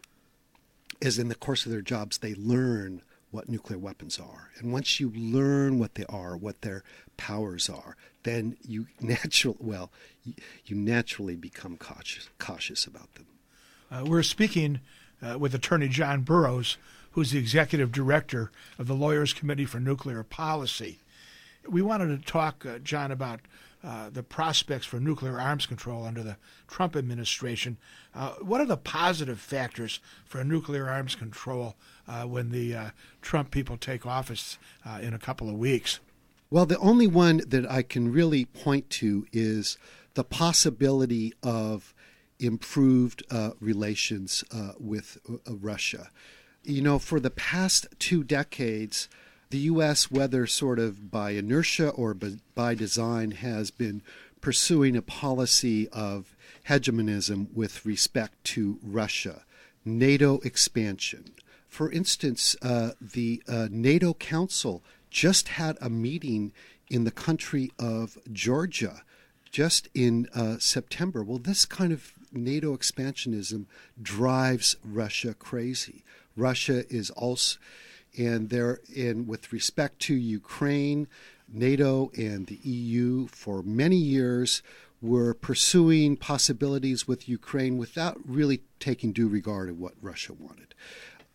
is in the course of their jobs they learn what nuclear weapons are. And once you learn what they are, what their powers are, then you natural well, you naturally become cautious cautious about them. Uh, we're speaking uh, with Attorney John Burroughs, who's the executive director of the Lawyers Committee for Nuclear Policy. We wanted to talk, uh, John, about uh, the prospects for nuclear arms control under the Trump administration. Uh, what are the positive factors for nuclear arms control uh, when the uh, Trump people take office uh, in a couple of weeks? Well, the only one that I can really point to is the possibility of improved uh, relations uh, with uh, Russia. You know, for the past two decades, the U S, whether sort of by inertia or by design, has been pursuing a policy of hegemonism with respect to Russia, NATO expansion. For instance, uh, the uh, NATO Council just had a meeting in the country of Georgia just in uh, September. Well, this kind of NATO expansionism drives Russia crazy. Russia is also, and there, in with respect to Ukraine, NATO and the E U for many years were pursuing possibilities with Ukraine without really taking due regard of what Russia wanted.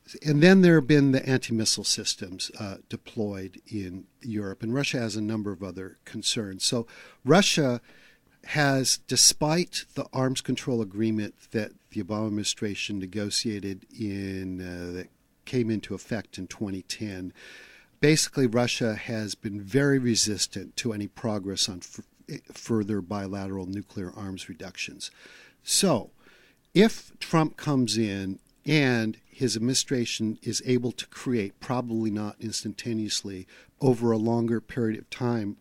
And then there have been the anti-missile systems uh, deployed in Europe, and Russia has a number of other concerns. So Russia has, despite the arms control agreement that the Obama administration negotiated in uh, that came into effect in twenty ten, basically Russia has been very resistant to any progress on f- further bilateral nuclear arms reductions. So if Trump comes in and his administration is able to create, probably not instantaneously, over a longer period of time,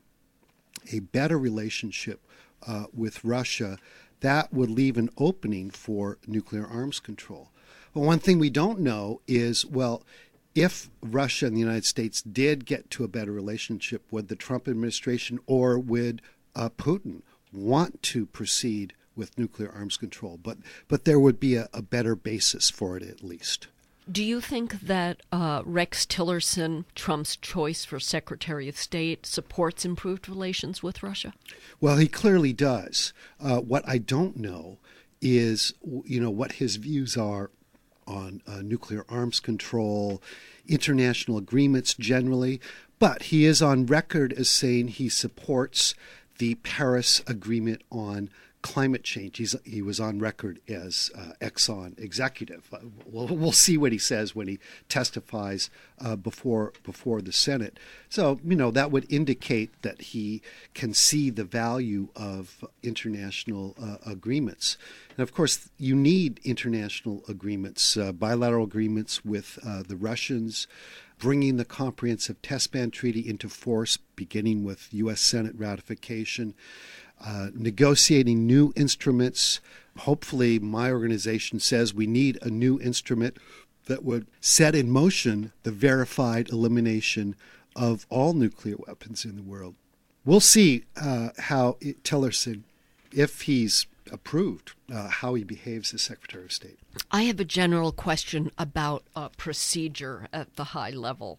a better relationship uh, with Russia, that would leave an opening for nuclear arms control. But one thing we don't know is, well, if Russia and the United States did get to a better relationship, would the Trump administration or would uh, Putin want to proceed with nuclear arms control? But but there would be a, a better basis for it, at least. Do you think that uh, Rex Tillerson, Trump's choice for Secretary of State, supports improved relations with Russia? Well, he clearly does. Uh, what I don't know is, you know, what his views are on uh, nuclear arms control, international agreements generally. But he is on record as saying he supports the Paris Agreement on climate change. He's, he was on record as uh, Exxon executive. Uh, we'll, we'll see what he says when he testifies uh, before before the Senate. So, you know, that would indicate that he can see the value of international uh, agreements. And of course, you need international agreements, uh, bilateral agreements with uh, the Russians, bringing the Comprehensive Test Ban Treaty into force, beginning with U S Senate ratification. Uh, negotiating new instruments. Hopefully, my organization says we need a new instrument that would set in motion the verified elimination of all nuclear weapons in the world. We'll see uh, how it, Tillerson, if he's approved, uh, how he behaves as Secretary of State. I have a general question about uh, procedure at the high level,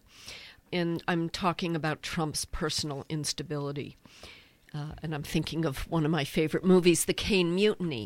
and I'm talking about Trump's personal instability. Uh, and I'm thinking of one of my favorite movies, The Caine Mutiny.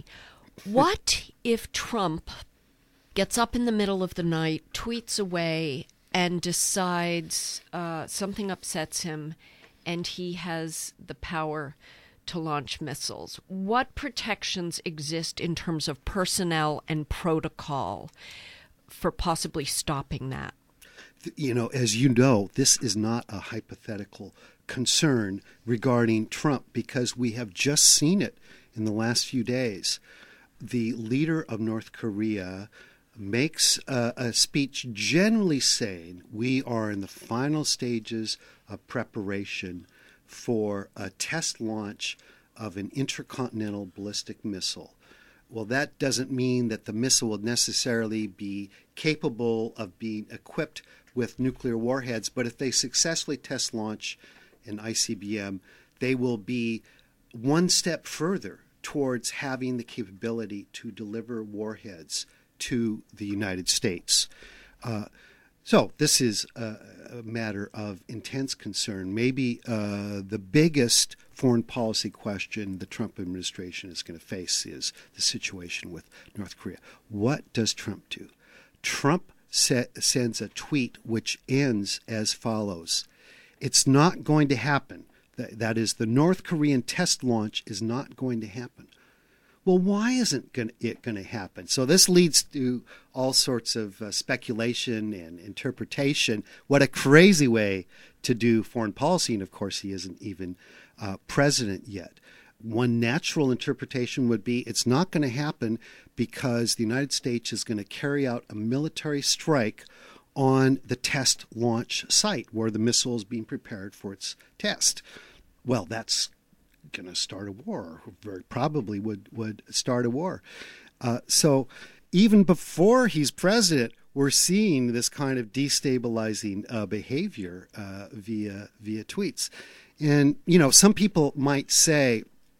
What if Trump gets up in the middle of the night, tweets away, and decides uh, something upsets him, and he has the power to launch missiles? What protections exist in terms of personnel and protocol for possibly stopping that? You know, as you know, this is not a hypothetical concern regarding Trump because we have just seen it in the last few days. The leader of North Korea makes a, a speech generally saying we are in the final stages of preparation for a test launch of an intercontinental ballistic missile. Well, that doesn't mean that the missile will necessarily be capable of being equipped with nuclear warheads, but if they successfully test launch an I C B M, they will be one step further towards having the capability to deliver warheads to the United States. Uh, so this is a, a matter of intense concern. Maybe uh, the biggest foreign policy question the Trump administration is going to face is the situation with North Korea. What does Trump do? Trump se- sends a tweet which ends as follows. It's not going to happen. That, that is, the North Korean test launch is not going to happen. Well, why isn't it going to happen? So this leads to all sorts of uh, speculation and interpretation. What a crazy way to do foreign policy. And of course, he isn't even uh, president yet. One natural interpretation would be it's not going to happen because the United States is going to carry out a military strike on the test launch site where the missile is being prepared for its test. Well, that's going to start a war, or very probably would, would start a war. Uh, so even before he's president, we're seeing this kind of destabilizing uh, behavior uh, via via tweets. And, you know, some people might say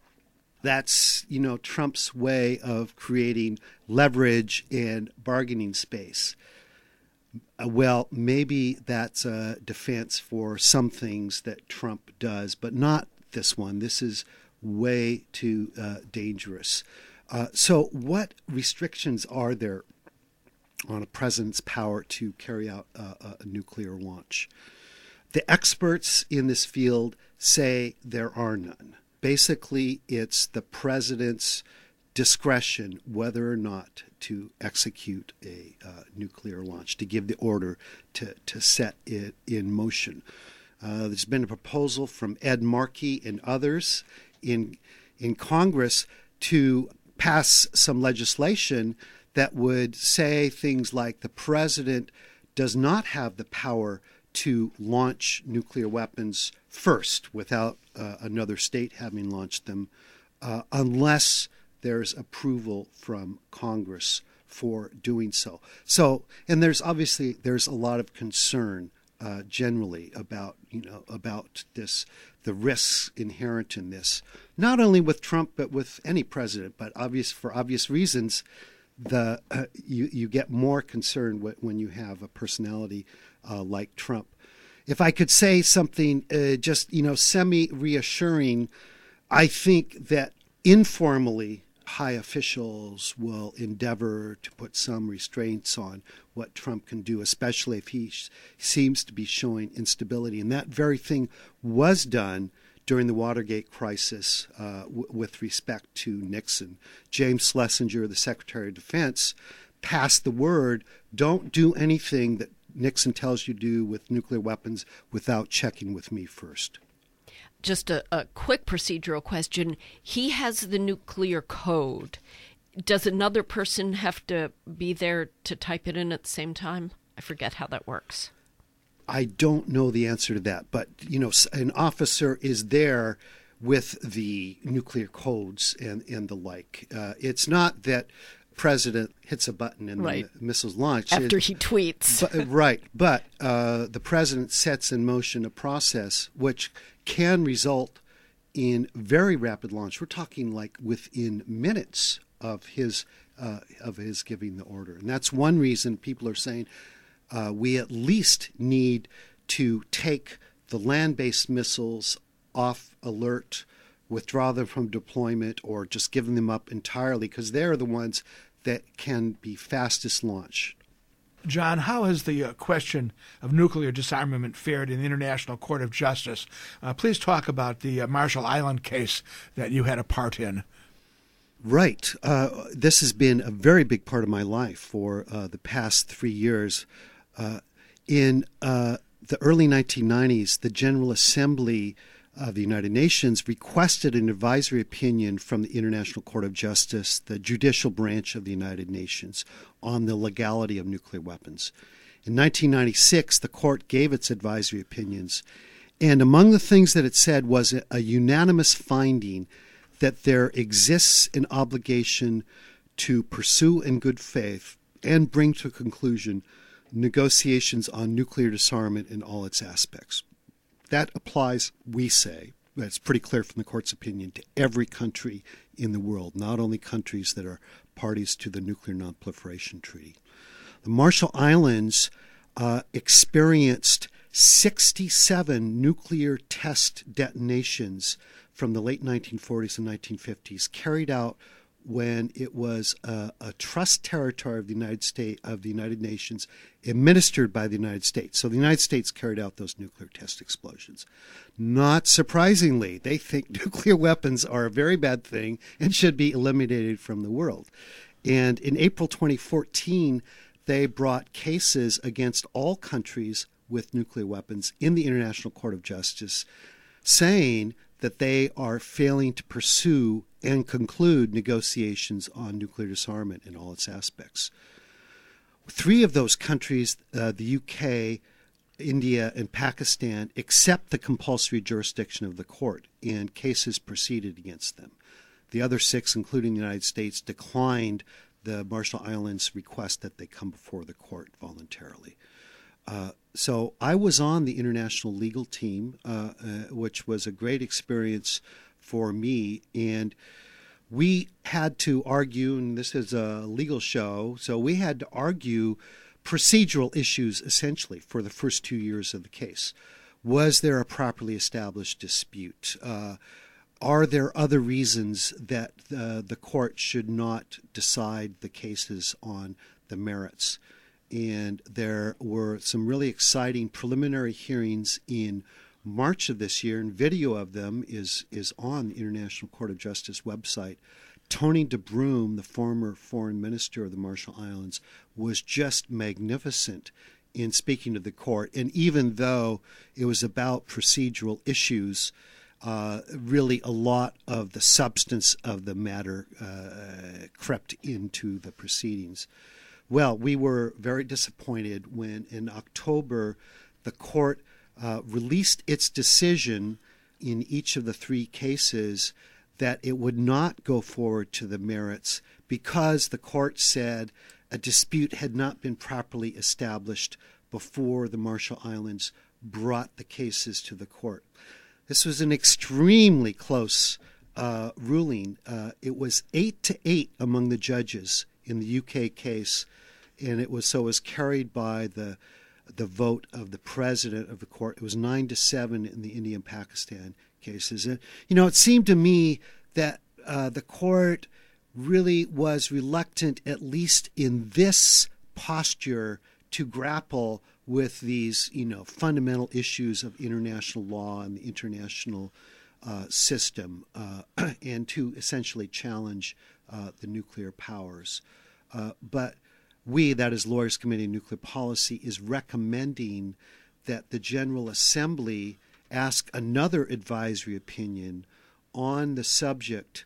that's, you know, Trump's way of creating leverage and bargaining space. Uh, well, maybe that's a defense for some things that Trump does, but not this one. This is way too uh, dangerous. Uh, so what restrictions are there on a president's power to carry out a, a nuclear launch. The experts in this field say there are none. Basically, it's the president's discretion whether or not to execute a uh, nuclear launch, to give the order to, to set it in motion. Uh, there's been a proposal from Ed Markey and others in in Congress to pass some legislation that would say things like the president does not have the power to launch nuclear weapons first without uh, another state having launched them uh, unless there's approval from Congress for doing so. So, and there's obviously, there's a lot of concern uh, generally about, you know, about this, the risks inherent in this, not only with Trump, but with any president, but obvious, for obvious reasons, the uh, you, you get more concerned when you have a personality uh, like Trump. If I could say something uh, just, you know, semi-reassuring, I think that informally high officials will endeavor to put some restraints on what Trump can do, especially if he sh- seems to be showing instability. And that very thing was done during the Watergate crisis uh, w- with respect to Nixon. James Schlesinger, the Secretary of Defense, passed the word, don't do anything that Nixon tells you to do with nuclear weapons without checking with me first. Just a, a quick procedural question. He has the nuclear code. Does another person have to be there to type it in at the same time? I forget how that works. I don't know the answer to that, but you know, an officer is there with the nuclear codes and, and the like. Uh, it's not that president hits a button and right. the missiles launch. After it, he tweets. But, right, but uh, the president sets in motion a process which can result in very rapid launch. We're talking like within minutes of his uh, of his giving the order. And that's one reason people are saying uh, we at least need to take the land-based missiles off alert, withdraw them from deployment, or just give them up entirely, because they're the ones that can be fastest launched. John, how has the uh, question of nuclear disarmament fared in the International Court of Justice? Uh, please talk about the uh, Marshall Island case that you had a part in. Right. Uh, this has been a very big part of my life for uh, the past three years. Uh, in uh, the early nineteen nineties, the General Assembly of the United Nations requested an advisory opinion from the International Court of Justice, the judicial branch of the United Nations, on the legality of nuclear weapons. In nineteen ninety-six, the court gave its advisory opinions, and among the things that it said was a, a unanimous finding that there exists an obligation to pursue in good faith and bring to a conclusion negotiations on nuclear disarmament in all its aspects. That applies, we say, that's pretty clear from the court's opinion, to every country in the world, not only countries that are parties to the Nuclear Non-Proliferation Treaty. The Marshall Islands uh, experienced sixty-seven nuclear test detonations from the late nineteen forties and nineteen fifties, carried out when it was a, a trust territory of the United States, of the United Nations, administered by the United States. So the United States carried out those nuclear test explosions. Not surprisingly, they think nuclear weapons are a very bad thing and should be eliminated from the world. And in April twenty fourteen, they brought cases against all countries with nuclear weapons in the International Court of Justice, saying that they are failing to pursue and conclude negotiations on nuclear disarmament in all its aspects. Three of those countries, uh, the U K, India, and Pakistan, accept the compulsory jurisdiction of the court, and cases proceeded against them. The other six, including the United States, declined the Marshall Islands' request that they come before the court voluntarily. Uh, so I was on the international legal team, uh, uh, which was a great experience for me, and we had to argue, and this is a legal show, so we had to argue procedural issues essentially for the first two years of the case. Was there a properly established dispute? Uh, are there other reasons that uh, the court should not decide the cases on the merits? and there were some really exciting preliminary hearings in March of this year, and video of them is, is on the International Court of Justice website. Tony DeBroom, the former foreign minister of the Marshall Islands, was just magnificent in speaking to the court. And even though it was about procedural issues, uh, really a lot of the substance of the matter uh, crept into the proceedings. Well, we were very disappointed when in October the court uh, released its decision in each of the three cases that it would not go forward to the merits because the court said a dispute had not been properly established before the Marshall Islands brought the cases to the court. This was an extremely close uh, ruling. Uh, it was eight to eight among the judges in the U K case, and it was so it was carried by the the vote of the president of the court. It was nine to seven in the India and Pakistan cases. And, you know, it seemed to me that uh, the court really was reluctant, at least in this posture, to grapple with these, you know, fundamental issues of international law and the international uh, system, uh, and to essentially challenge uh, the nuclear powers. Uh, but we, that is Lawyers Committee on Nuclear Policy, is recommending that the General Assembly ask another advisory opinion on the subject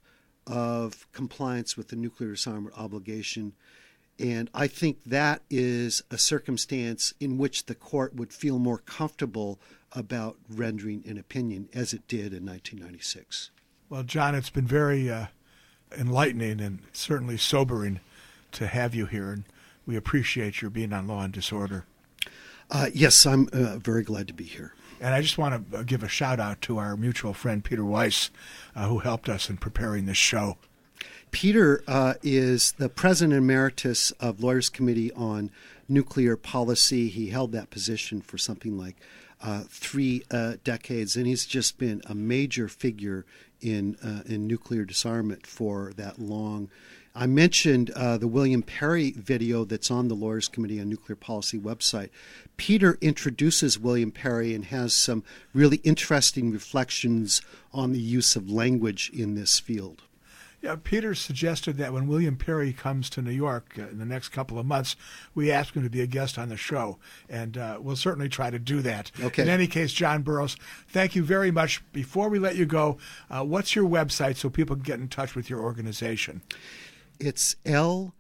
of compliance with the nuclear disarmament obligation. And I think that is a circumstance in which the court would feel more comfortable about rendering an opinion, as it did in nineteen ninety-six. Well, John, it's been very uh, enlightening and certainly sobering to have you here, and we appreciate your being on Law and Disorder. Uh, yes, I'm uh, very glad to be here. And I just want to give a shout-out to our mutual friend, Peter Weiss, uh, who helped us in preparing this show. Peter uh, is the president emeritus of Lawyers Committee on Nuclear Policy. He held that position for something like uh, three uh, decades, and he's just been a major figure in uh, in nuclear disarmament for that long. I mentioned uh, the William Perry video that's on the Lawyers Committee on Nuclear Policy website. Peter introduces William Perry and has some really interesting reflections on the use of language in this field. Yeah, Peter suggested that when William Perry comes to New York uh, in the next couple of months, we ask him to be a guest on the show, and uh, we'll certainly try to do that. Okay. In any case, John Burroughs, thank you very much. Before we let you go, uh, what's your website so people can get in touch with your organization? It's L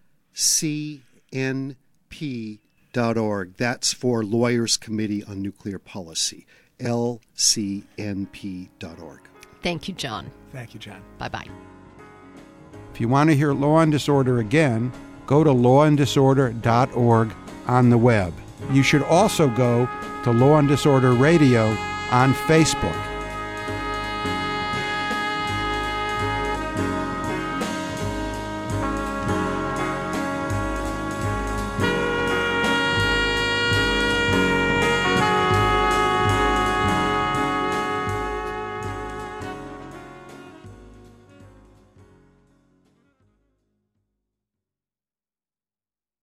C N P dot org. That's for Lawyers Committee on Nuclear Policy, L C N P dot org. Thank you, John. Thank you, John. Bye-bye. If you want to hear Law and Disorder again, go to law and disorder dot org on the web. You should also go to Law and Disorder Radio on Facebook.